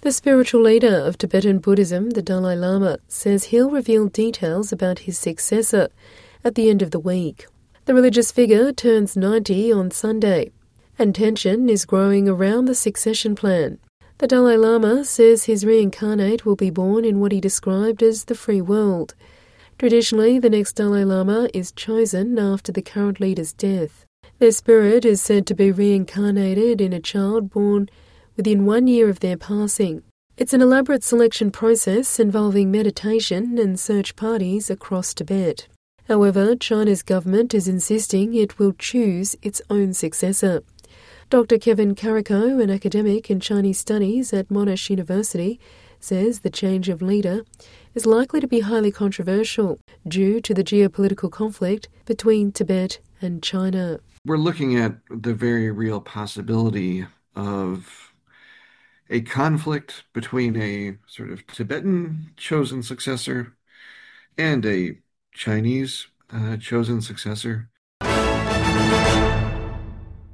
The spiritual leader of Tibetan Buddhism, the Dalai Lama, says he'll reveal details about his successor at the end of the week. The religious figure turns 90 on Sunday, and tension is growing around the succession plan. The Dalai Lama says his reincarnate will be born in what he described as the free world. Traditionally, the next Dalai Lama is chosen after the current leader's death. Their spirit is said to be reincarnated in a child born within 1 year of their passing. It's an elaborate selection process involving meditation and search parties across Tibet. However, China's government is insisting it will choose its own successor. Dr. Kevin Kariko, an academic in Chinese studies at Monash University, says the change of leader is likely to be highly controversial due to the geopolitical conflict between Tibet and China. We're looking at the very real possibility of a conflict between a sort of Tibetan chosen successor and a Chinese chosen successor.